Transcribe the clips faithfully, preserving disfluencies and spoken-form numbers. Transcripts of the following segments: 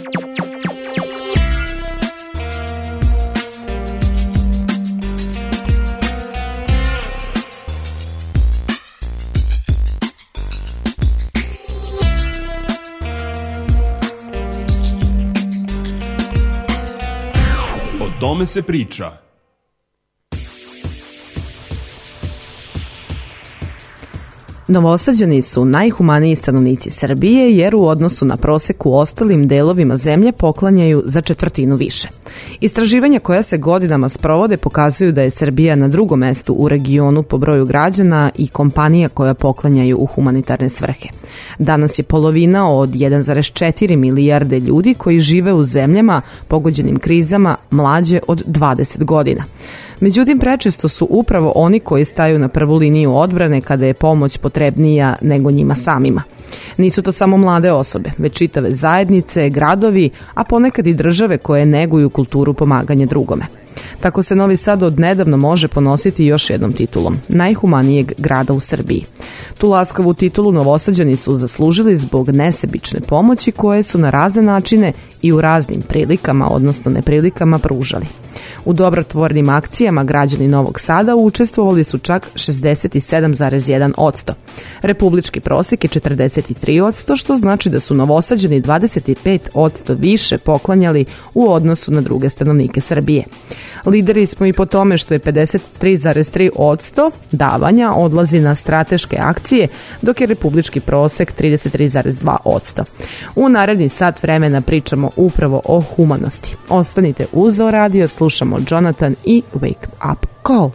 O tome se priča. Novosađani su najhumaniji stanovnici Srbije jer u odnosu na prosek u ostalim delovima zemlje poklanjaju za četvrtinu više. Istraživanja koja se godinama sprovode pokazuju da je Srbija na drugom mestu u regionu po broju građana i kompanija koja poklanjaju u humanitarne svrhe. Danas je polovina od jedan zarez četiri milijarde ljudi koji žive u zemljama pogođenim krizama mlađe od dvadeset godina. Međutim, prečesto su upravo oni koji staju na prvu liniju odbrane kada je pomoć potrebnija nego njima samima. Nisu to samo mlade osobe, već čitave zajednice, gradovi, a ponekad i države koje neguju kulturu pomaganja drugome. Tako se Novi Sad od nedavno može ponositi još jednom titulom, najhumanijeg grada u Srbiji. Tu laskavu titulu Novosađani su zaslužili zbog nesebične pomoći koje su na razne načine i u raznim prilikama, odnosno neprilikama, pružali. U dobrotvornim akcijama građani Novog Sada učestvovali su čak šezdeset sedam zarez jedan posto. Republički prosek je četrdeset tri posto, što znači da su Novosađani dvadeset pet posto više poklanjali u odnosu na druge stanovnike Srbije. Lideri smo i po tome što je pedeset tri zarez tri posto davanja odlazi na strateške akcije, dok je republički prosek trideset tri zarez dva posto. U naredni sat vremena pričamo upravo o humanosti. Ostanite uz O radio, slušamo Jonathan i Wake Up Call.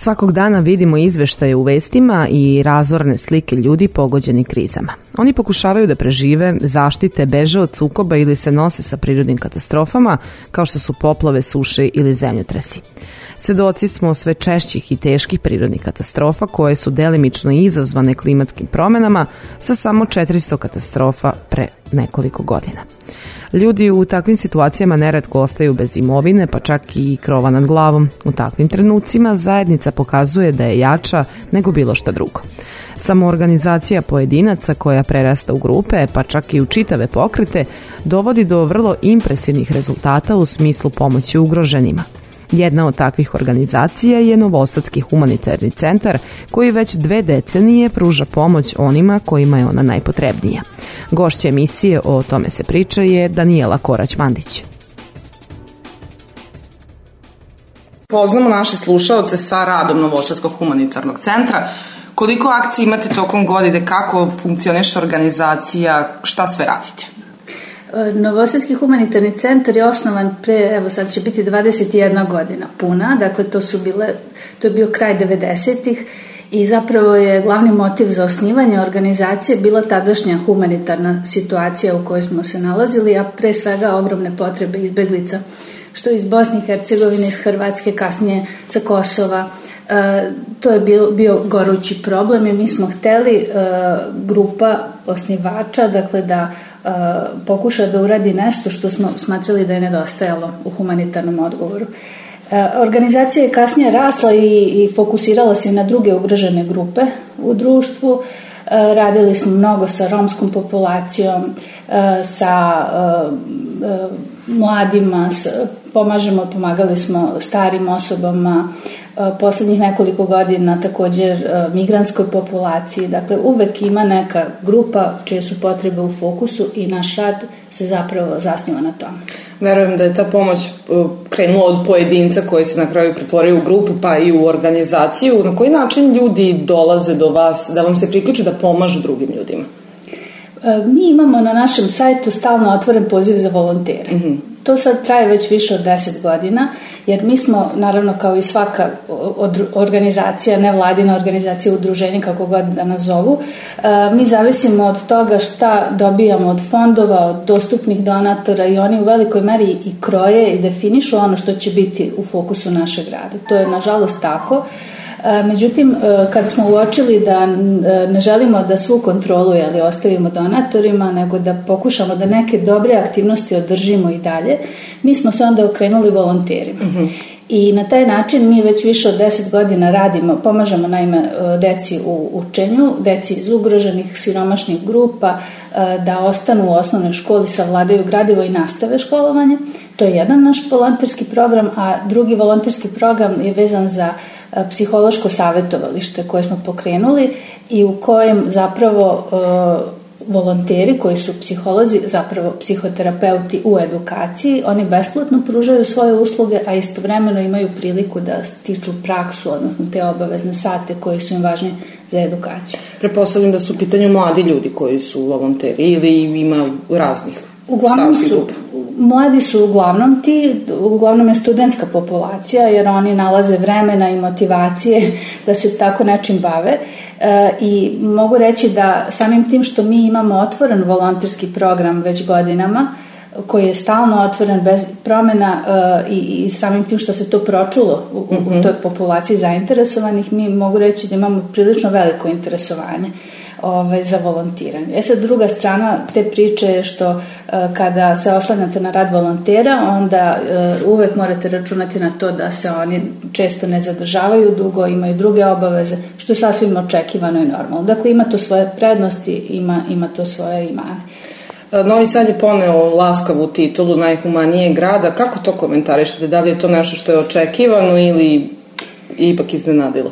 Svakog dana vidimo izveštaje u vestima i razorne slike ljudi pogođeni krizama. Oni pokušavaju da prežive, zaštite, beže od sukoba ili se nose sa prirodnim katastrofama kao što su poplave, suše ili zemljotresi. Svedoci smo sve češćih i teških prirodnih katastrofa koje su delimično izazvane klimatskim promenama sa samo četiristo katastrofa pre nekoliko godina. Ljudi u takvim situacijama neretko ostaju bez imovine, pa čak i krova nad glavom. U takvim trenucima zajednica pokazuje da je jača nego bilo šta drugo. Samoorganizacija pojedinaca koja prerasta u grupe, pa čak i u čitave pokrete, dovodi do vrlo impresivnih rezultata u smislu pomoći ugroženima. Jedna od takvih organizacija je Novosadski humanitarni centar koji već dve decenije pruža pomoć onima kojima je ona najpotrebnija. Gošća emisije O tome se priča je Danijela Korać-Mandić. Poznamo naše slušaoce sa radom Novosadskog humanitarnog centra. Koliko akcija imate tokom godine, kako funkcioniše organizacija, šta sve radite? Novosadski humanitarni centar je osnovan pre, evo sad će biti dvadeset jedna godina puna, dakle to su bile, to je bio kraj devedesetih i zapravo je glavni motiv za osnivanje organizacije bila tadašnja humanitarna situacija u kojoj smo se nalazili, a pre svega ogromne potrebe izbeglica, što iz Bosne i Hercegovine, iz Hrvatske, kasnije sa Kosova. E, to je bio, bio gorući problem i mi smo hteli e, grupa osnivača, dakle da e, pokuša da uradi nešto što smo smatrali da je nedostajalo u humanitarnom odgovoru. E, organizacija je kasnije rasla i, i fokusirala se na druge ugrožene grupe u društvu. E, radili smo mnogo sa romskom populacijom, e, sa e, e, mladima, s, pomažemo, pomagali smo starim osobama, poslednjih nekoliko godina također migrantskoj populaciji. Dakle, uvek ima neka grupa čije su potrebe u fokusu i naš rad se zapravo zasniva na tome. Verujem da je ta pomoć krenula od pojedinca koji se na kraju pretvorio u grupu pa i u organizaciju. Na koji način ljudi dolaze do vas da vam se priključe da pomažu drugim ljudima? Mi imamo na našem sajtu stalno otvoren poziv za volontere. Mm-hmm. To sad traje već više od deset godina, jer mi smo, naravno kao i svaka organizacija, nevladina organizacija, udruženja, kako god da nas zovu, mi zavisimo od toga šta dobijamo od fondova, od dostupnih donatora i oni u velikoj meri i kroje i definišu ono što će biti u fokusu našeg rada. To je nažalost tako. Međutim, kad smo uočili da ne želimo da svu kontrolu jeli, ostavimo donatorima, nego da pokušamo da neke dobre aktivnosti održimo i dalje, mi smo se onda okrenuli volonterima. Mm-hmm. I na taj način mi već više od deset godina radimo, pomažemo naime deci u učenju, deci iz ugroženih siromašnih grupa, da ostanu u osnovnoj školi, savladaju gradivo i nastave školovanje. To je jedan naš volonterski program, a drugi volonterski program je vezan za psihološko savjetovalište koje smo pokrenuli i u kojem zapravo e, volonteri koji su psiholozi, zapravo psihoterapeuti u edukaciji, oni besplatno pružaju svoje usluge, a istovremeno imaju priliku da stiču praksu, odnosno te obavezne sate koji su im važni za edukaciju. Prepostavljam da su u pitanju mladi ljudi koji su volonteri ili ima raznih. Uglavnom su, mladi su uglavnom ti, uglavnom je studentska populacija jer oni nalaze vremena i motivacije da se tako nečim bave e, i mogu reći da samim tim što mi imamo otvoren volonterski program već godinama koji je stalno otvoren bez promjena e, i, i samim tim što se to pročulo u, u, u toj populaciji zainteresovanih, mi mogu reći da imamo prilično veliko interesovanje Ove, za volontiranje. E sad druga strana te priče je što e, kada se oslanjate na rad volontera, onda e, uvek morate računati na to da se oni često ne zadržavaju dugo, imaju druge obaveze, što je sasvim očekivano i normalno. Dakle, ima to svoje prednosti, ima, ima to svoje i mane. Novi Sad je poneo laskavu titulu najhumanijeg grada. Kako to komentarišete? Da li je to nešto što je očekivano ili ipak iznenadilo?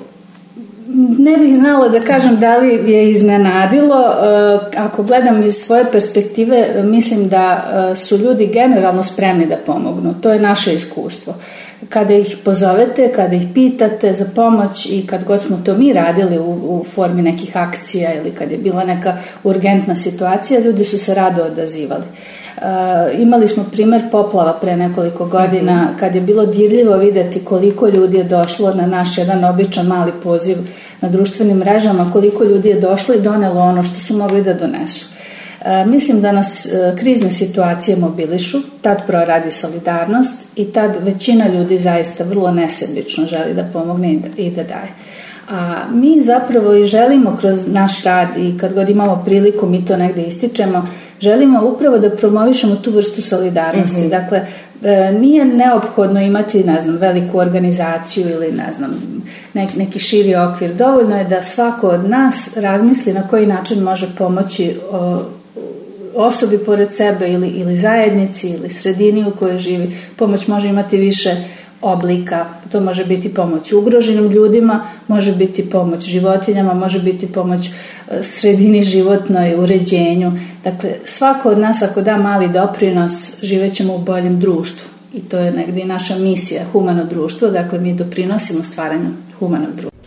Ne bih znala da kažem da li je iznenadilo. Ako gledam iz svoje perspektive, mislim da su ljudi generalno spremni da pomognu. To je naše iskustvo. Kada ih pozovete, kada ih pitate za pomoć i kad god smo to mi radili u, u formi nekih akcija ili kad je bila neka urgentna situacija, ljudi su se rado odazivali. Imali smo primer poplava pre nekoliko godina kad je bilo dirljivo videti koliko ljudi je došlo na naš jedan običan mali poziv na društvenim mrežama, koliko ljudi je došlo i donelo ono što su mogli da donesu. Mislim da nas krizne situacije mobilišu, tad proradi solidarnost i tad većina ljudi zaista vrlo nesebično želi da pomogne i da daje. A mi zapravo i želimo kroz naš rad i kad god imamo priliku mi to negde ističemo, želimo upravo da promovišemo tu vrstu solidarnosti. Mm-hmm. Dakle, nije neophodno imati, ne znam, veliku organizaciju ili, ne znam, neki širi okvir. Dovoljno je da svako od nas razmisli na koji način može pomoći osobi pored sebe ili, ili zajednici ili sredini u kojoj živi. Pomoć može imati više oblika, to može biti pomoć ugroženim ljudima, može biti pomoć životinjama, može biti pomoć sredini životnoj, uređenju. Dakle, svako od nas ako da mali doprinos, živećemo u boljem društvu i to je negdje i naša misija, humano društvo, dakle mi doprinosimo stvaranju humanog društva.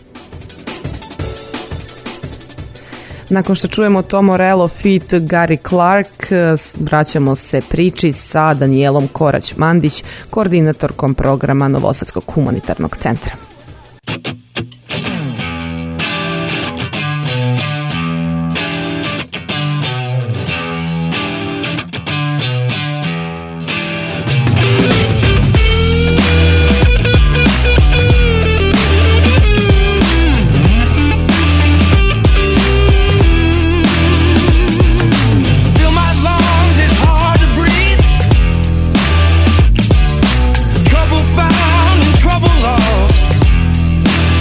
Nakon što čujemo Tom Morello feat. Gary Clark, vraćamo se priči sa Danijelom Korać-Mandić, koordinatorkom programa Novosadskog humanitarnog centra. Trouble found and trouble lost.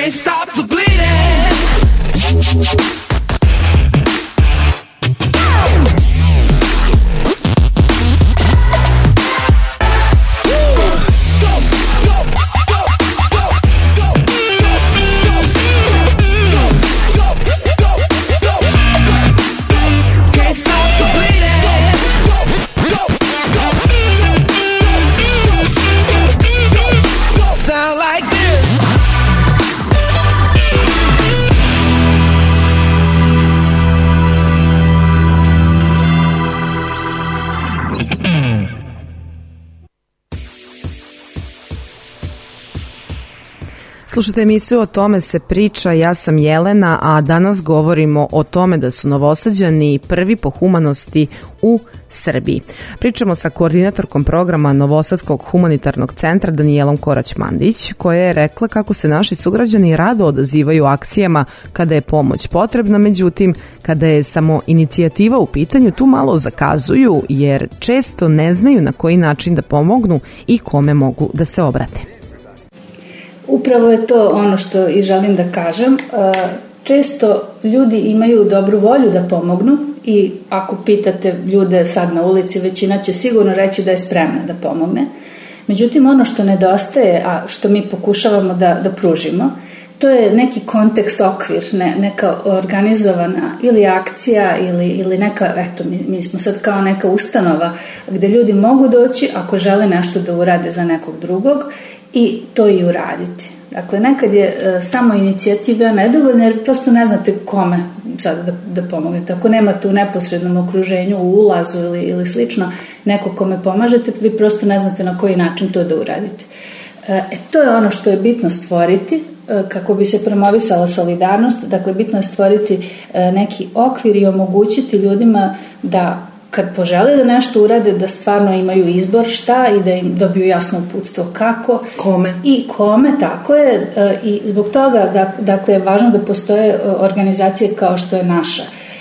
Can't stop the bleeding. Slušajte emisiju O tome se priča, ja sam Jelena, a danas govorimo o tome da su Novosađani prvi po humanosti u Srbiji. Pričamo sa koordinatorkom programa Novosadskog humanitarnog centra Danijelom Korać-Mandić, koja je rekla kako se naši sugrađani rado odazivaju akcijama kada je pomoć potrebna, međutim kada je samo inicijativa u pitanju tu malo zakazuju jer često ne znaju na koji način da pomognu i kome mogu da se obrate. Upravo je to ono što i želim da kažem. Često ljudi imaju dobru volju da pomognu i ako pitate ljude sad na ulici, većina će sigurno reći da je spremna da pomogne. Međutim, ono što nedostaje, a što mi pokušavamo da, da pružimo, to je neki kontekst, okvir, ne, neka organizovana ili akcija ili, ili neka, eto, mi, mi smo sad kao neka ustanova gde ljudi mogu doći ako žele nešto da urade za nekog drugog i to i uraditi. Dakle, nekad je e, samo inicijativa nedovoljna jer prosto ne znate kome sad da, da pomognete. Ako nemate u neposrednom okruženju, u ulazu ili, ili slično, neko kome pomažete, vi prosto ne znate na koji način to da uradite. E, to je ono što je bitno stvoriti e, kako bi se promovisala solidarnost. Dakle, bitno je stvoriti e, neki okvir i omogućiti ljudima da kad požele da nešto urade, da stvarno imaju izbor šta i da im dobiju jasno uputstvo kako. Kome. I kome, tako je. I zbog toga, dakle, je važno da postoje organizacije kao što je naša.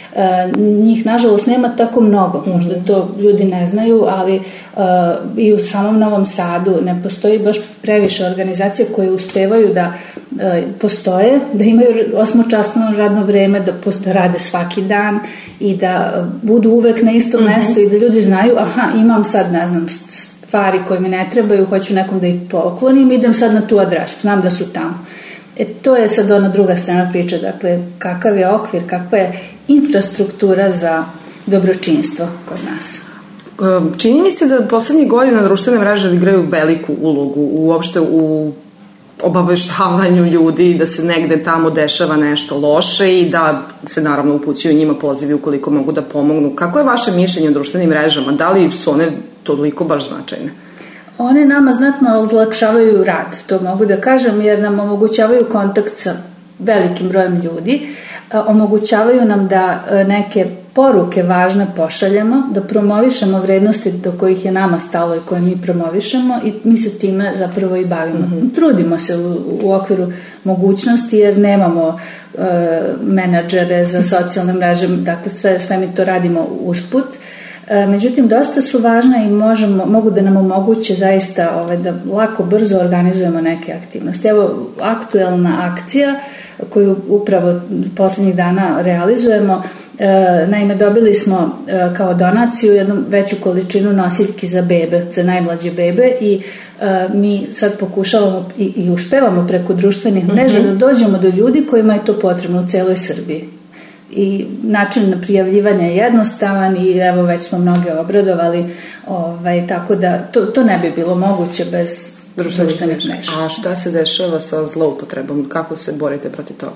Njih, nažalost, nema tako mnogo. Možda to ljudi ne znaju, ali i u samom Novom Sadu ne postoji baš previše organizacija koje uspevaju da postoje, da imaju osmočasno radno vreme, da, da rade svaki dan i da budu uvek na istom mm-hmm. mestu i da ljudi znaju, aha, imam sad, ne znam, stvari koje mi ne trebaju, hoću nekom da ih poklonim, idem sad na tu adresu, znam da su tamo. E, to je sad ona druga strana priče, dakle, kakav je okvir, kakva je infrastruktura za dobročinstvo kod nas. Čini mi se da poslednjih godina društvene mreže igraju veliku ulogu uopšte u obaveštavanju ljudi da se negde tamo dešava nešto loše i da se naravno upućuju njima pozivi ukoliko mogu da pomognu. Kako je vaše mišljenje o društvenim mrežama? Da li su one toliko baš značajne? One nama znatno olakšavaju rad, to mogu da kažem, jer nam omogućavaju kontakt sa velikim brojem ljudi, omogućavaju nam da neke poruke važne pošaljemo, da promovišemo vrednosti do kojih je nama stalo i koje mi promovišemo i mi se time zapravo i bavimo. Mm-hmm. Trudimo se u, u okviru mogućnosti jer nemamo e, menadžere za socijalne mreže, dakle sve, sve mi to radimo usput. E, međutim, dosta su važne i možemo, mogu da nam omoguće zaista ovaj, da lako, brzo organizujemo neke aktivnosti. Evo, aktuelna akcija koju upravo poslednjih dana realizujemo. E, naime, dobili smo e, kao donaciju jednu veću količinu nosiljki za bebe, za najmlađe bebe i e, mi sad pokušavamo i, i uspevamo preko društvenih mreža mm-hmm. da dođemo do ljudi kojima je to potrebno u celoj Srbiji. I način prijavljivanja je jednostavan i evo već smo mnoge obradovali, ovaj, tako da to, to ne bi bilo moguće bez društvenih mreža. A šta se dešava sa zloupotrebom? Kako se borite protiv toga?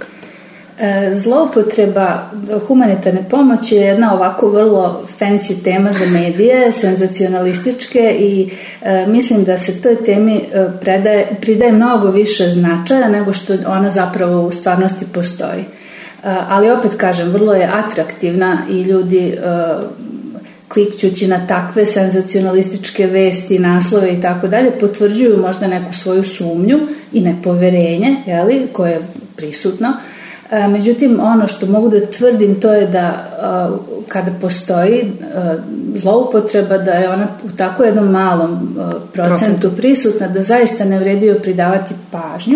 Zloupotreba humanitarne pomoći je jedna ovako vrlo fancy tema za medije, senzacionalističke i e, mislim da se toj temi predaje, pridaje mnogo više značaja nego što ona zapravo u stvarnosti postoji. E, ali opet kažem, vrlo je atraktivna i ljudi e, klikćući na takve senzacionalističke vesti, naslove i tako dalje, potvrđuju možda neku svoju sumnju i nepoverenje, jeli, koje je prisutno. Međutim, ono što mogu da tvrdim to je da kada postoji zloupotreba, da je ona u tako jednom malom procentu prisutna, da zaista ne vredi joj pridavati pažnju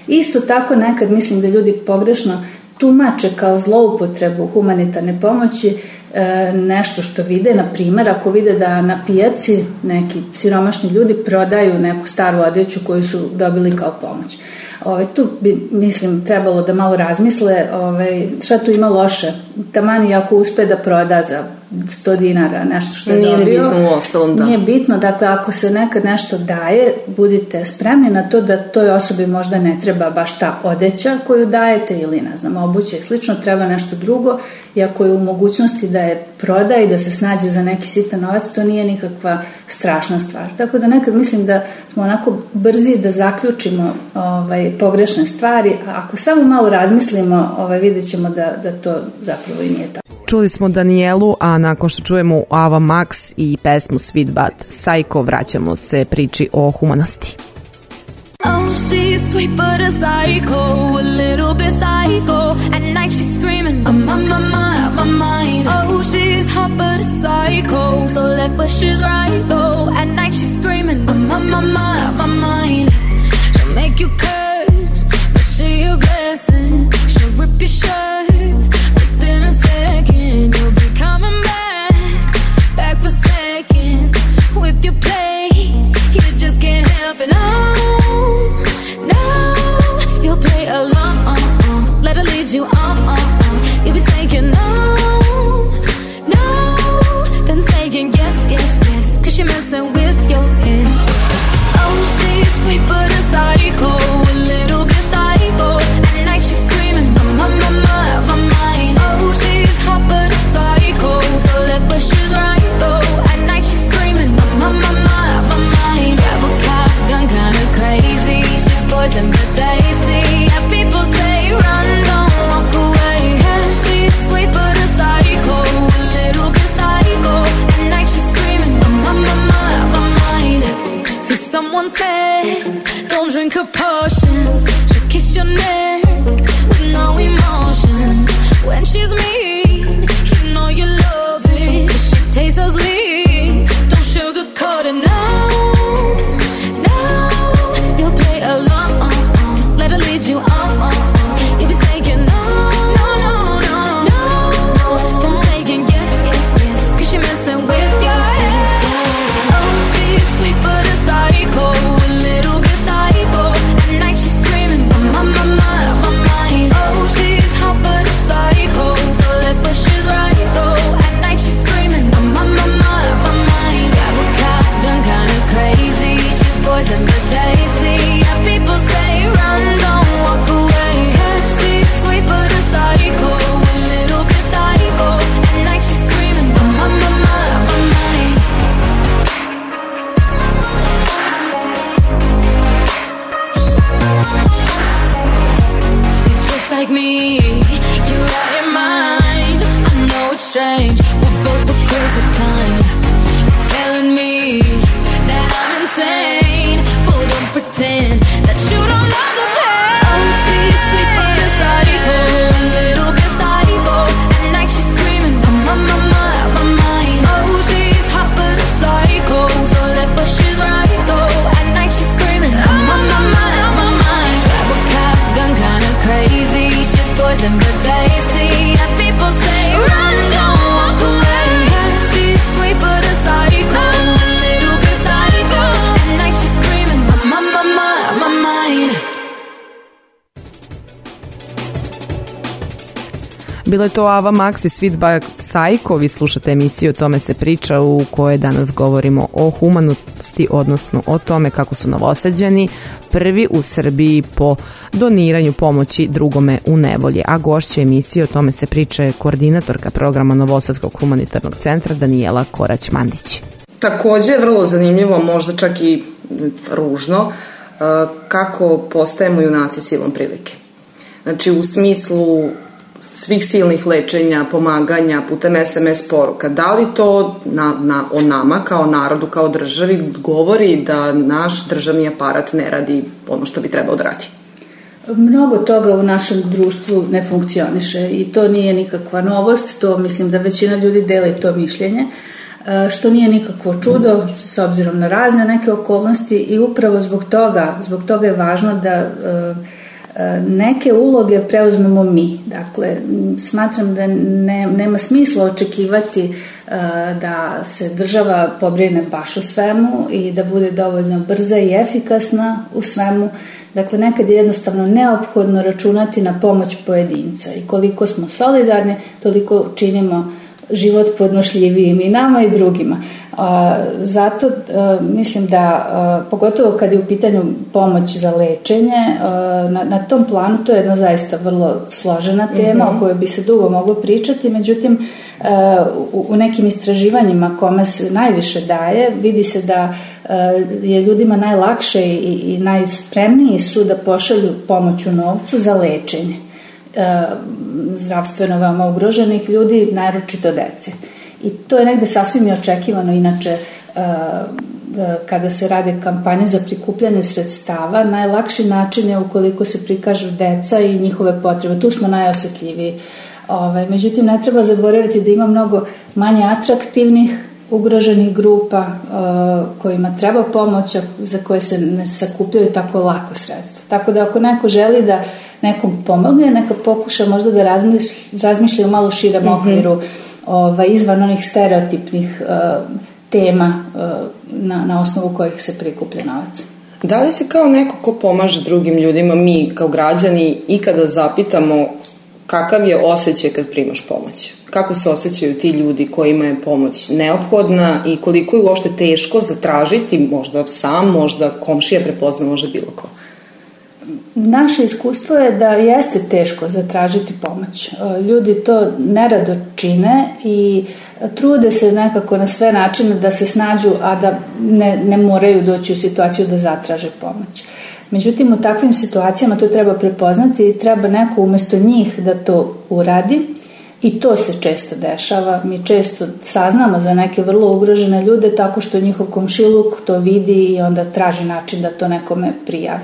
Isto tako nekad mislim da ljudi pogrešno tumače kao zloupotrebu humanitarne pomoći nešto što vide, na primjer ako vide da na pijaci neki siromašni ljudi prodaju neku staru odjeću koju su dobili kao pomoć. Ove, tu bi, mislim, trebalo da malo razmisle ove, šta tu ima loše. Taman i ako uspe da proda za sto dinara nešto što je nije dobio. Nije bitno u ostalom, da. Nije bitno, dakle, ako se nekad nešto daje, budite spremni na to da toj osobi možda ne treba baš ta odeća koju dajete ili, ne znam, obuće i slično, treba nešto drugo i ako je u mogućnosti da je proda i da se snađe za neki sitan novac, to nije nikakva strašna stvar. Tako da nekad mislim da smo onako brzi da zaključimo ovaj, pogrešne stvari, a ako samo malo razmislimo, ovaj, vidjet ćemo da, da to zapravo i nije tako. Čuli smo Danijelu, a nakon što čujemo Ava Max i pesmu Sweet But Psycho, vraćamo se priči o humanosti. Oh, she's sweet but a psycho, a little bit psycho. At night she's screaming, I'm on my mind, my mind. Oh, she's hot but a psycho, so left but she's right though. At night she's screaming, I'm on my mind, my mind. She'll make you curse, but she a blessing. She'll rip your shirt within a second. You'll be coming back, back for seconds with your play. You just can't help it, no. No, you'll play along, uh, uh, let her lead you on, uh, uh. You'll be saying no, no, then saying yes, yes, yes, cause you're messing with your head. Oh, she's sweet but a psycho, a little bit psycho. At night she's screaming, I'm on my mind, my mind. Oh, she's hot but a psycho, so left but she's right though. At night she's screaming, I'm on my mind, my mind. Grab a cop, gun kinda crazy. She's poison but tasty. Yeah, people say run, don't walk away. Yeah, she's sweet but a psycho, a little bit psycho. At night she's screaming, I'm on my mind, my mind. So someone said, don't drink her potions. She'll kiss your neck with no emotion. When she's mean, you know you love it. If she tastes so sweet, don't sugarcoat it, no. Let her lead you on, on, on. You'll be saying no, no, no, no, no. Then saying yes, yes, yes, cause you're messing with your head. Oh, she's sweet but a psycho, a little bit psycho. At night she's screaming, I'm on my mind, my mind. Oh, she's hot but a psycho, so left but she's right though. At night she's screaming, I'm on my mind, my mind. Grab a cop, gun kinda crazy. She's poison but tasty. Yeah, people say run, don't walk away. Yeah, she's sweet but a psycho, a little bit psycho. At night she's screaming, I'm on my mind, my mind. You're just like me, you're out your mind. I know it's strange, we're both the crazy kind. You're telling me that I'm insane, but don't pretend that you don't love the pain. Oh, she's sweet but a psycho, a little bit psycho. At night she's screaming, I'm on my mind, my mind. Oh, she's hot but a psycho, so left but she's right though. At night she's screaming, I'm on my mind, my mind. Grab a cop, gun kinda crazy. She's poison but tasty. And people say run, don't walk away. Yeah, she's sweet but a psycho, a little bit psycho. At night she's screaming, I'm on my mind, my mind. Bilo je to Ava Max i Sweet But Psycho. Vi slušate emisiju O tome se priča, u kojoj danas govorimo o humanosti, odnosno o tome kako su Novosađani prvi u Srbiji po doniranju pomoći drugome u nevolji. A gošća emisije O tome se priča je koordinatorka programa Novosadskog humanitarnog centra Danijela Korać-Mandić. Takođe je vrlo zanimljivo, možda čak i ružno, kako postajemo junaci silom prilike. Znači u smislu svih silnih lečenja, pomaganja putem es em es poruka. Da li to na, na, o nama kao narodu, kao državi govori da naš državni aparat ne radi ono što bi trebao da radi? Mnogo toga u našem društvu ne funkcioniše i to nije nikakva novost, to mislim da većina ljudi deli to mišljenje, što nije nikakvo čudo s obzirom na razne neke okolnosti i upravo zbog toga, zbog toga je važno da neke uloge preuzmemo mi. Dakle, smatram da ne, nema smisla očekivati da se država pobrine baš u svemu i da bude dovoljno brza i efikasna u svemu. Dakle, nekad je jednostavno neophodno računati na pomoć pojedinca i koliko smo solidarni, toliko činimo život podnošljivijim i nama i drugima. Zato mislim da, pogotovo kad je u pitanju pomoć za lečenje, na, na tom planu to je jedna zaista vrlo složena tema mm-hmm. o kojoj bi se dugo moglo pričati, međutim u, u nekim istraživanjima kome se najviše daje, vidi se da je ljudima najlakše i, i najspremniji su da pošalju pomoć u novcu za lečenje zdravstveno veoma ugroženih ljudi, naročito dece. I to je negde sasvim i očekivano. Inače, kada se rade kampanje za prikupljanje sredstava, najlakši način je ukoliko se prikažu deca i njihove potrebe. Tu smo najosetljiviji. Ove, međutim, ne treba zaboraviti da ima mnogo manje atraktivnih ugroženih grupa uh, kojima treba pomoć, za koje se ne sakupljaju tako lako sredstva. Tako da ako neko želi da nekom pomogne, neka pokuša možda da razmišlja, razmišlja u malo širem mm-hmm. okviru ovaj, izvan onih stereotipnih uh, tema uh, na, na osnovu kojih se prikuplja novac. Da li se kao neko ko pomaže drugim ljudima, mi kao građani, ikada zapitamo kakav je osjećaj kad primaš pomoć? Kako se osjećaju ti ljudi kojima je pomoć neophodna i koliko je uopšte teško zatražiti, možda sam, možda komšija prepozna, možda bilo ko? Naše iskustvo je da jeste teško zatražiti pomoć. Ljudi to nerado čine i trude se nekako na sve načine da se snađu, a da ne, ne moraju doći u situaciju da zatraže pomoć. Međutim, u takvim situacijama to treba prepoznati i treba neko umesto njih da to uradi i to se često dešava. Mi često saznamo za neke vrlo ugrožene ljude tako što njihov komšiluk to vidi i onda traži način da to nekome prijavi.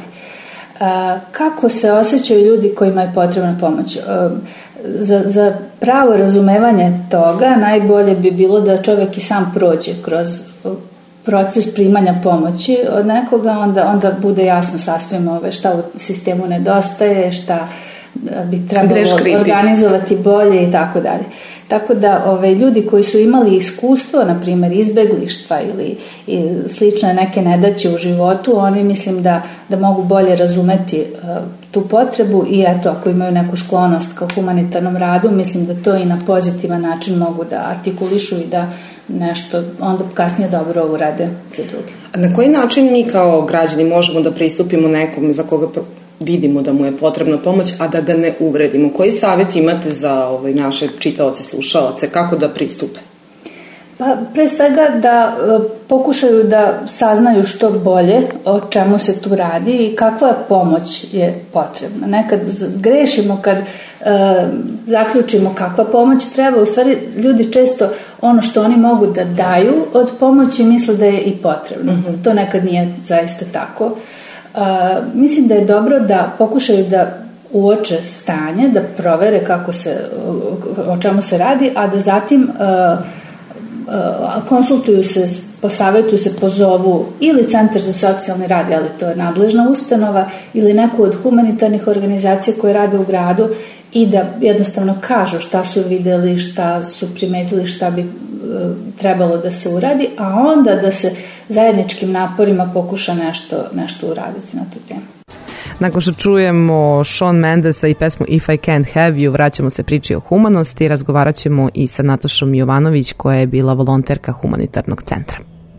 Kako se osjećaju ljudi kojima je potrebna pomoć? Za, za pravo razumevanje toga najbolje bi bilo da čovjek i sam prođe kroz proces primanja pomoći od nekoga, onda, onda bude jasno sasvim ove šta u sistemu nedostaje, šta bi trebalo organizovati bolje i tako dalje. Tako da ove, ljudi koji su imali iskustvo, na primjer izbeglištva ili i slične neke nedaće u životu, oni mislim da, da mogu bolje razumeti uh, tu potrebu i eto, ako imaju neku sklonost ka humanitarnom radu, mislim da to i na pozitivan način mogu da artikulišu i da nešto onda kasnije dobro urade za druge. A na koji način mi kao građani možemo da pristupimo nekom za koga vidimo da mu je potrebna pomoć, a da ga ne uvredimo? Koji savjet imate za ovaj, naše čitaoce, slušaoce, kako da pristupe? Pa pre svega da e, pokušaju da saznaju što bolje o čemu se tu radi i kakva pomoć je potrebna. Nekad grešimo kad e, zaključimo kakva pomoć treba. U stvari ljudi često ono što oni mogu da daju od pomoći misle da je i potrebno. Mm-hmm. To nekad nije zaista tako. Uh, mislim da je dobro da pokušaju da uoče stanje, da provere kako se, o čemu se radi, a da zatim uh, uh, konsultuju se, posavjetuju se, pozovu ili Centar za socijalni rad, ali to je nadležna ustanova, ili neku od humanitarnih organizacija koje rade u gradu i da jednostavno kažu šta su videli, šta su primetili, šta bi uh, trebalo da se uradi, a onda da se zajedničkim naporima pokuša nešto, nešto uraditi na tu temu. Nakon što čujemo Shawn Mendesa i pesmu If I Can't Have You, vraćamo se priči o humanosti, razgovarat ćemo i sa Natašom Jovanović koja je bila volonterka humanitarnog centra.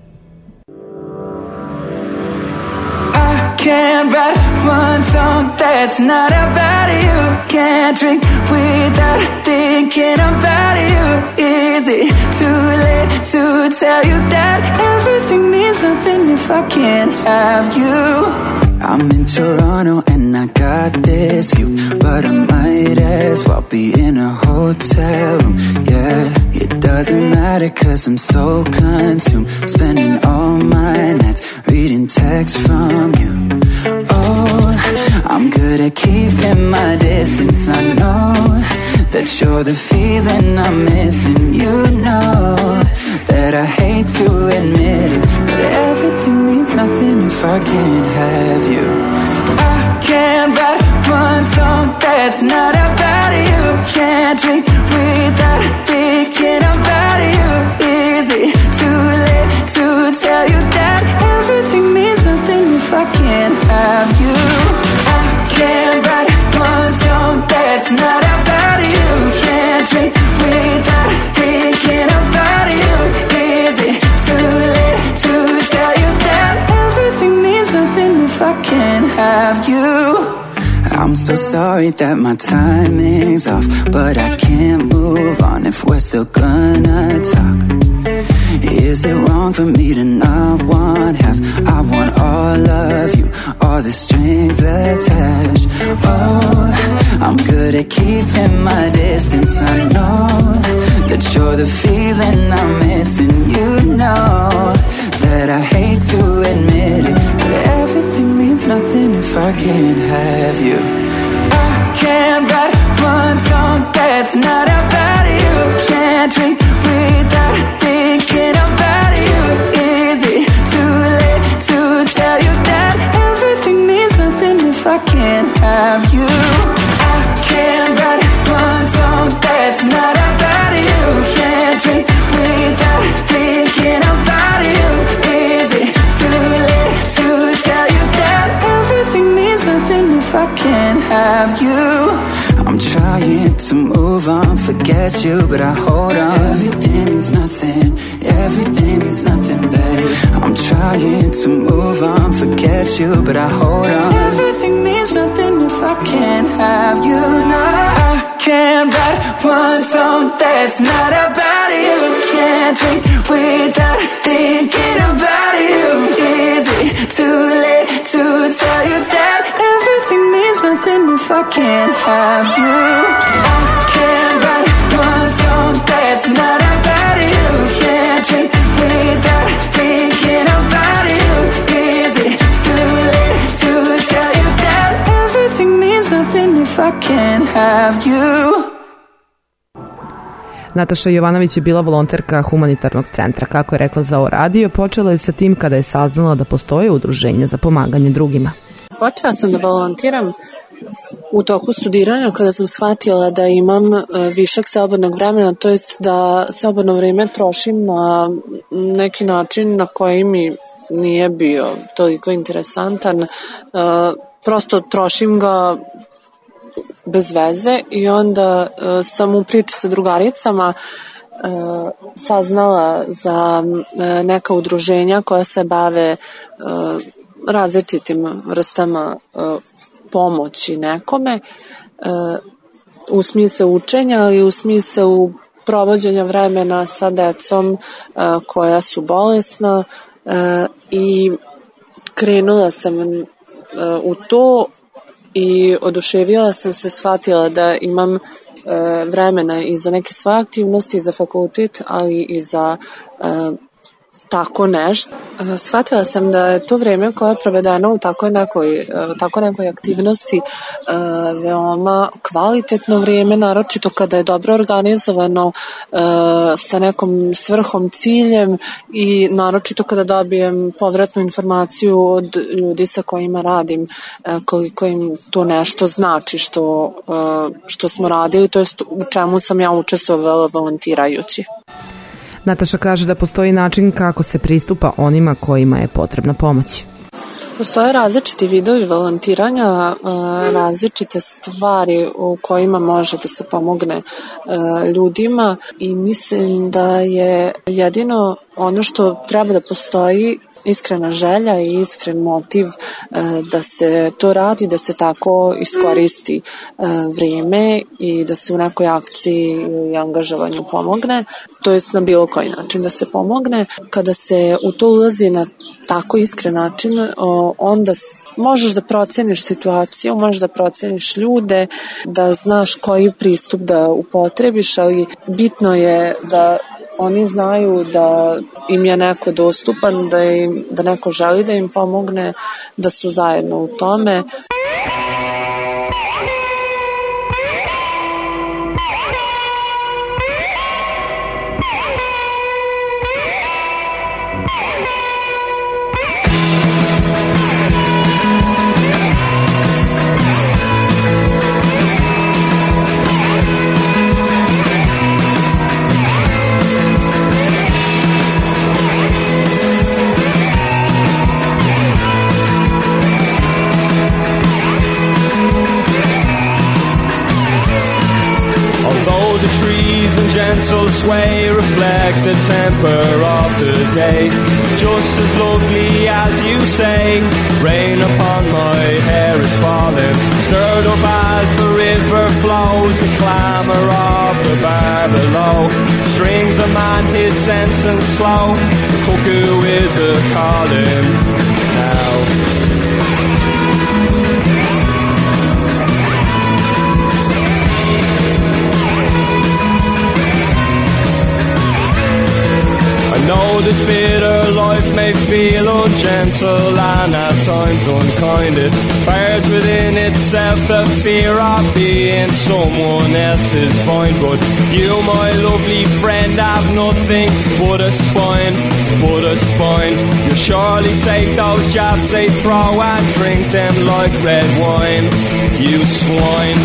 Can't write one song that's not about you. Can't drink without thinking about you. Is it too late to tell you that everything means nothing if I can't have you? I'm in Toronto and I got this view, but I might as well be in a hotel room. Yeah, it doesn't matter cause I'm so consumed, spending all my nights reading texts from you. Oh, I'm good at keeping my distance. I know that you're the feeling I'm missing. You know that I hate to admit it, but everything means nothing if I can't have you. I can't write one one song that's not about you. Can't drink without thinking about you. Is it too late to tell you that everything means nothing if I can't have you? I can't write one song that's not about you. Can't drink without thinking about you. Is it too late to tell you that everything means nothing if I can't have you? I'm so sorry that my timing's off, but I can't move on if we're still gonna talk. Is it wrong for me to not want half? I want all of you, all the strings attached. Oh, I'm good at keeping my distance. I know that you're the feeling I'm missing. You know that I hate to admit it, but everything means nothing if I can't have you. I can't write one song that's not about you. Can't drink without thinking about you. Is it too late to tell you that everything means nothing if I can't have you? I can't write one song that's not about you. Can't drink without thinking about you. Is it too late to tell you that everything means nothing if I can't have you? I'm trying to move on, forget you, but I hold on. Everything means nothing, everything means nothing, babe. I'm trying to move on, forget you, but I hold on. Everything means nothing if I can't have you. No, I can't write one song that's not about you. Can't drink without thinking about you. Is it too late to tell you that everything means nothing if I can't have you? I can't write one song that's not about you. Can't drink without thinking about you. Is it too late to tell you that everything means nothing if I can't have you? Nataša Jovanović je bila volonterka humanitarnog centra. Kako je rekla za O radio, počela je sa tim kada je saznala da postoje udruženja za pomaganje drugima. Počela sam da volontiram u toku studiranja kada sam shvatila da imam višak slobodnog vremena, to jest da slobodno vreme trošim na neki način na koji mi nije bio toliko interesantan. Prosto trošim ga bez veze i onda uh, sam u priči sa drugaricama uh, saznala za uh, neka udruženja koja se bave uh, različitim vrstama uh, pomoći nekome uh, u smislu učenja, ali u smislu provođenja vremena sa decom uh, koja su bolesna uh, i krenula sam uh, u to i oduševila sam se, shvatila da imam e, vremena i za neke svoje aktivnosti, i za fakultet, ali i za e, tako nešto. E, shvatila sam da je to vreme koje je provedeno u tako nekoj, e, tako nekoj aktivnosti e, veoma kvalitetno vreme, naročito kada je dobro organizovano e, sa nekom svrhom, ciljem i naročito kada dobijem povratnu informaciju od ljudi sa kojima radim, e, koliko im to nešto znači što, e, što smo radili, to jest u čemu sam ja učestvovala volontirajući. Nataša kaže da postoji način kako se pristupa onima kojima je potrebna pomoć. Postoje različiti vidovi volontiranja, različite stvari u kojima može da se pomogne ljudima i mislim da je jedino ono što treba da postoji iskrena želja i iskren motiv da se to radi, da se tako iskoristi vrijeme i da se u nekoj akciji i angažovanju pomogne, to jest na bilo koji način da se pomogne. Kada se u to ulazi na tako iskren način, onda možeš da proceniš situaciju, možeš da proceniš ljude, da znaš koji pristup da upotrebiš, ali bitno je da oni znaju da im je neko dostupan, da, im, da neko želi da im pomogne, da su zajedno u tome. Though the trees in gentle sway reflect the temper of the day, just as lovely as you say, rain upon my hair is falling, stirred up as the river flows, the clamour of the bar below, strings a man his sentence slow, the cuckoo is a calling now. I know this bitter life may feel ungentle and at times unkind. It fires within itself the fear of being someone else's find. But you, my lovely friend, have nothing but a spine, but a spine. You'll surely take those jabs they throw and drink them like red wine, you swine.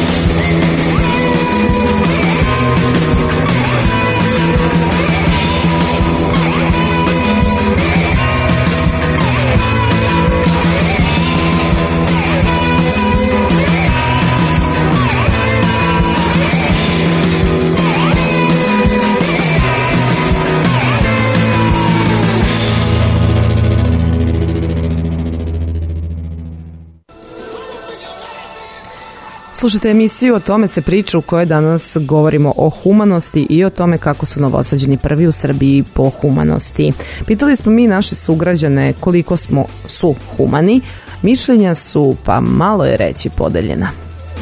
Slušajte emisiju O tome se priča, u kojoj danas govorimo o humanosti i o tome kako su Novosađani prvi u Srbiji po humanosti. Pitali smo mi naše sugrađane koliko smo su humani. Mišljenja su, pa malo je reći, podeljena.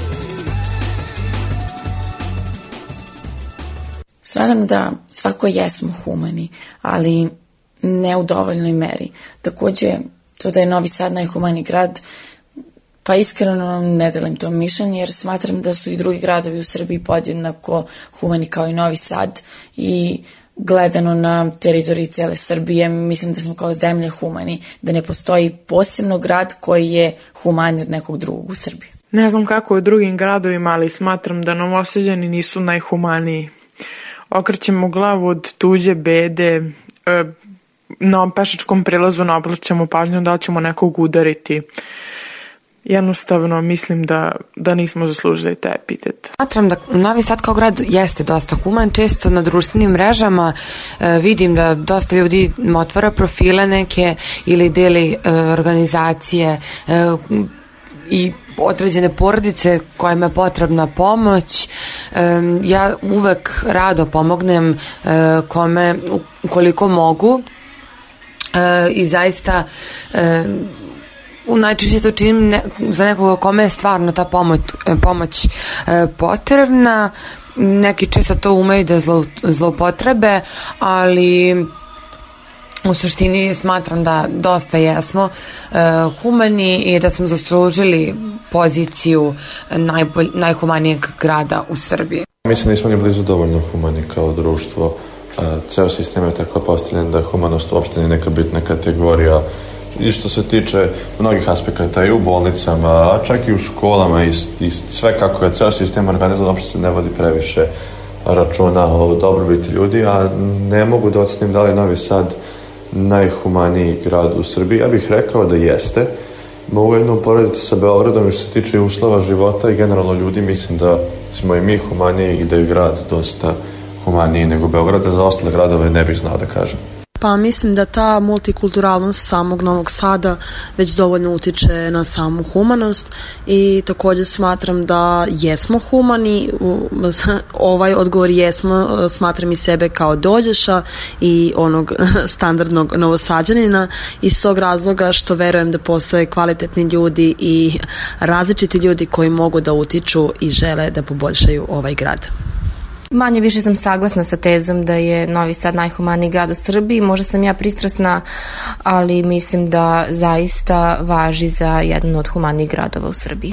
Smatram da svako jesmo humani, ali ne u dovoljnoj meri. Takođe, to da je Novi Sad najhumaniji grad, pa iskreno ne delim to mišljenje, jer smatram da su i drugi gradovi u Srbiji podjednako humani kao i Novi Sad i gledano na teritoriji cele Srbije, mislim da smo kao zemlje humani, da ne postoji posebno grad koji je humaniji od nekog drugog u Srbiji. Ne znam kako je u drugim gradovima, ali smatram da Novosađani nisu najhumaniji. Okrećemo glavu od tuđe bede, na pešačkom prelazu ne obraćamo pažnju da ćemo nekog udariti. Jednostavno mislim da, da nismo zaslužili taj epitet. Smatram da Novi Sad kao grad jeste dosta human. Često na društvenim mrežama e, vidim da dosta ljudi otvara profile neke ili deli e, organizacije e, i određene porodice kojima je potrebna pomoć. E, ja uvek rado pomognem e, kome koliko mogu e, i zaista e, najčešće to činim ne, za nekoga kome je stvarno ta pomoć, pomoć e, potrebna. Neki često to umeju da zlou, zloupotrebe, ali u suštini smatram da dosta jesmo e, humani i da smo zaslužili poziciju najbolj, najhumanijeg grada u Srbiji. Mislim da nismo ni blizu dovoljno humani kao društvo. E, ceo sistem je tako postavljen da je humanost uopšte nije neka bitna kategorija. I što se tiče mnogih aspekata i u bolnicama, a čak i u školama i, i sve kako je ceo sistem organizovan, uopšte se ne vodi previše računa o dobrobiti ljudi, a ne mogu da ocenim da li je Novi Sad najhumaniji grad u Srbiji. Ja bih rekao da jeste. Mogu jedno uporediti sa Beogradom i što se tiče uslova života i generalno ljudi, mislim da smo i mi humaniji i da je grad dosta humaniji nego Beograd, a za ostale gradove ne bih znao da kažem. Pa mislim da ta multikulturalnost samog Novog Sada već dovoljno utiče na samu humanost i također smatram da jesmo humani. Ovaj odgovor jesmo, smatram i sebe kao dođeša i onog standardnog Novosađanina iz tog razloga što verujem da postoje kvalitetni ljudi i različiti ljudi koji mogu da utiču i žele da poboljšaju ovaj grad. Manje više sam saglasna sa tezom da je Novi Sad najhumaniji grad u Srbiji. Možda sam ja pristrasna, ali mislim da zaista važi za jedan od humanijih gradova u Srbiji.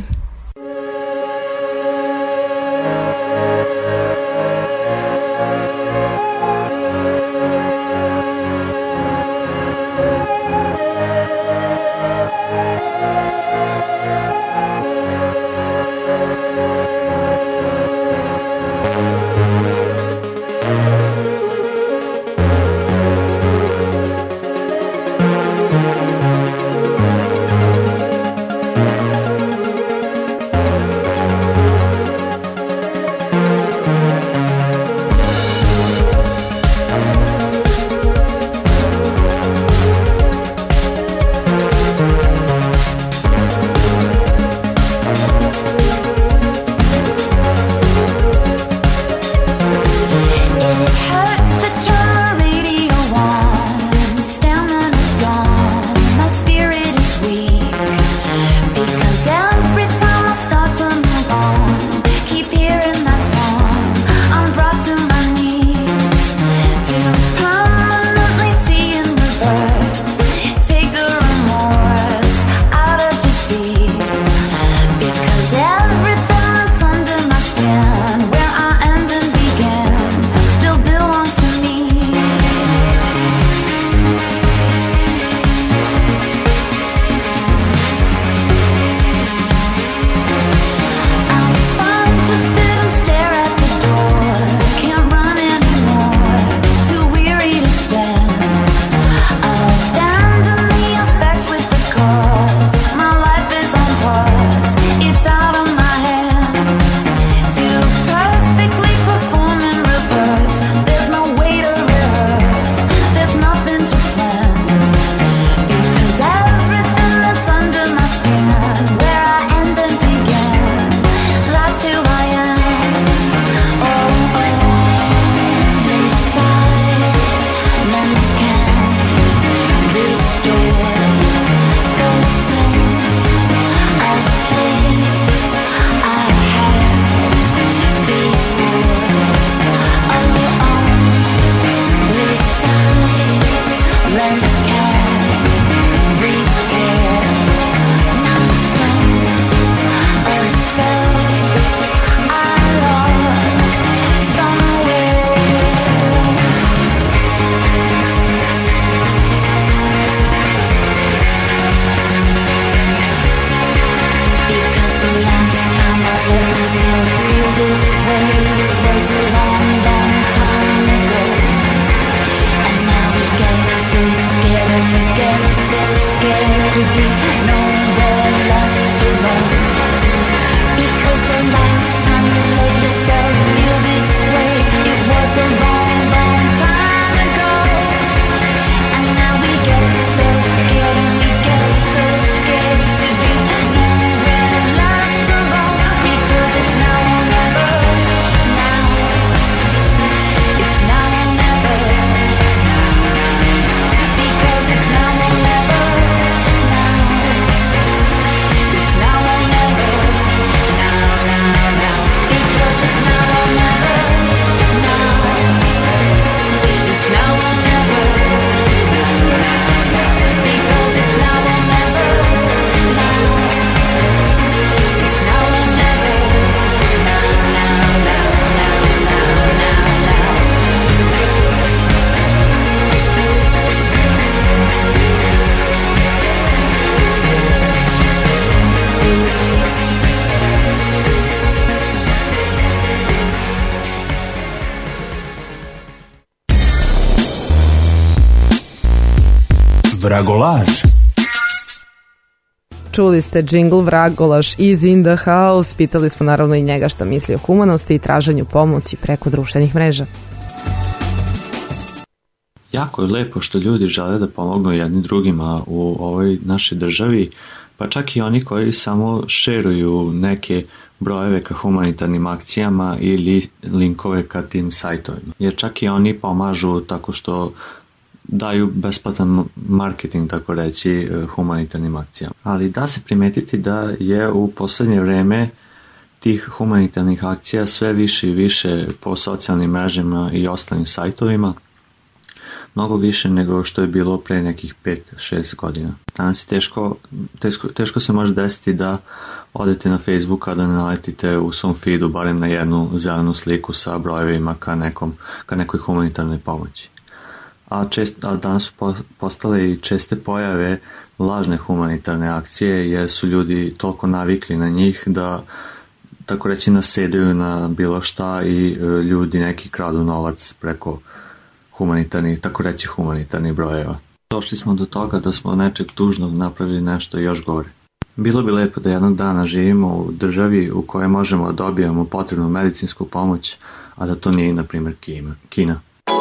Vragolaž. Čuli ste džingl Vragolaž iz In The House. Pitali smo naravno i njega šta misli o humanosti i traženju pomoći preko društvenih mreža. Jako je lepo što ljudi žele da pomognu jedni drugima u ovoj našoj državi, pa čak i oni koji samo šeruju neke brojeve ka humanitarnim akcijama ili linkove ka tim sajtovima. Jer čak i oni pomažu tako što daju besplatan marketing, tako reći, humanitarnim akcijama. Ali da se primetiti da je u poslednje vreme tih humanitarnih akcija sve više i više po socijalnim mrežama i ostalim sajtovima, mnogo više nego što je bilo pre nekih pet šest godina. Danas je teško, teško, teško se može desiti da odete na Facebook, a da ne naletite u svom feedu barem na jednu zelenu sliku sa brojevima ka, nekom, ka nekoj humanitarnoj pomoći. A, čest, a danas su postale i česte pojave lažne humanitarne akcije, jer su ljudi toliko navikli na njih da, tako reći, nasedaju na bilo šta i ljudi neki kradu novac preko humanitarnih, tako reći humanitarnih brojeva. Došli smo do toga da smo od nečeg tužnog napravili nešto još gore. Bilo bi lepo da jednog dana živimo u državi u kojoj možemo da dobijamo potrebnu medicinsku pomoć, a da to nije, na primjer, Kina.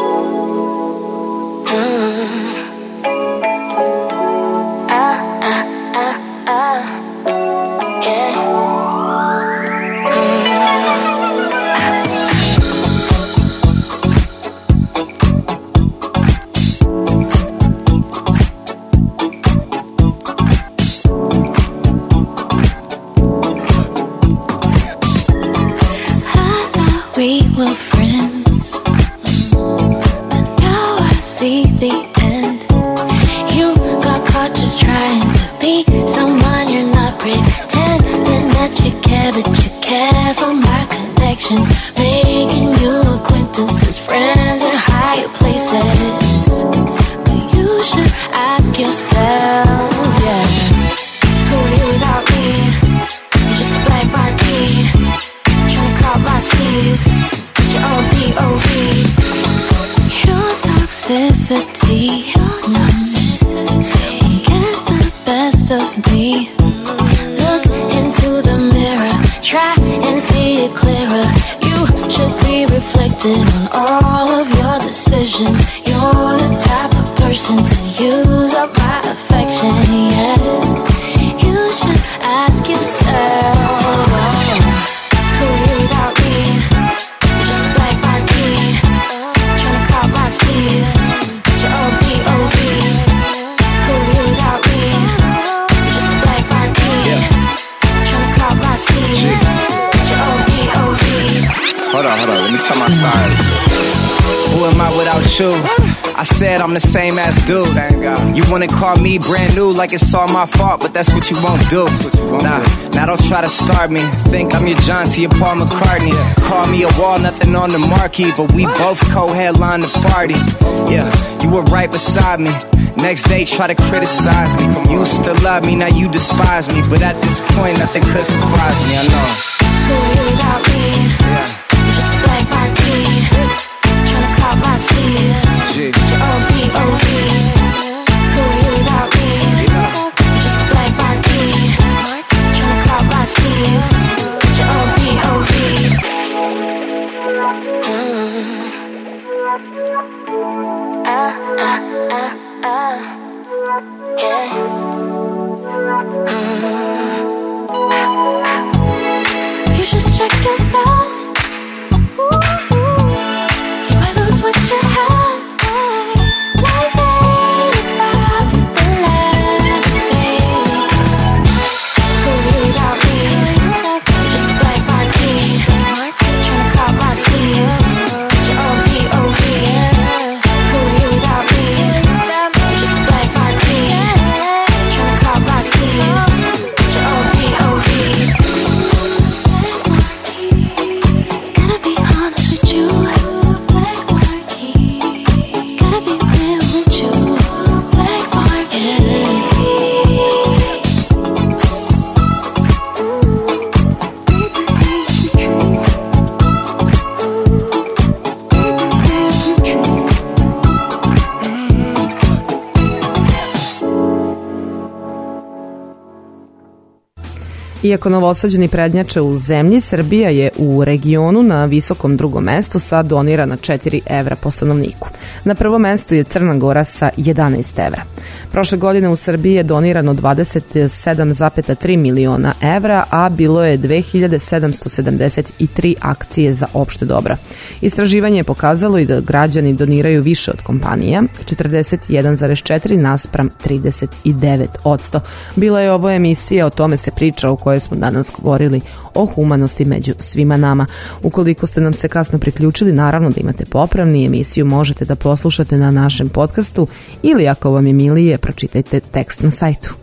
I said I'm the same as dude. You wanna call me brand new like it's all my fault, but that's what you won't do. Nah, now don't try to start me. Think I'm your John T. or Paul McCartney. Call me a wall, nothing on the marquee, but we both co-headline the party. Yeah, you were right beside me. Next day try to criticize me. You used to love me, now you despise me, but at this point nothing could surprise me. I know. Who are you without me? Yeah. You're just a black marquee. Tryna cop my sleeves. Put your own P O V. Who are you without me? You're just a black marquee. Tryna cop my sleeves. Put your own P O V. Mm. Ah, ah, ah, ah. Yeah. Mm. You should check yourself. Iako Novosađani prednjače u zemlji, Srbija je u regionu na visokom drugom mestu sa donirana četiri evra po stanovniku. Na prvom mestu je Crna Gora sa jedanaest evra. Prošle godine u Srbiji je donirano dvadeset sedam zarez tri miliona evra, a bilo je dve hiljade sedamsto sedamdeset tri akcije za opšte dobra. Istraživanje je pokazalo i da građani doniraju više od kompanija, četrdeset jedan zarez četiri naspram trideset devet odsto. Bila je ovo emisija O tome se priča, u kojoj smo danas govorili o humanosti među svima nama. Ukoliko ste nam se kasno priključili, naravno da imate popravni, emisiju možete da poslušate na našem podcastu ili ako vam je milije, pročitajte tekst na sajtu.